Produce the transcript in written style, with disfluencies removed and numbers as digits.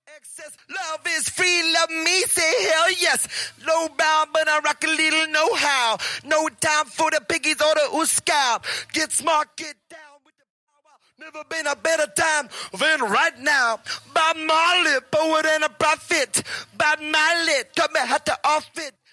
Excess love is free, love me, say hell yes. Low bound, but I rock a little know-how. No time for the piggies or the ooskow. Get smart, get down with the power. Never been a better time than right now. Bob Marley, poet and a prophet. Bob Marley, come and have to off it.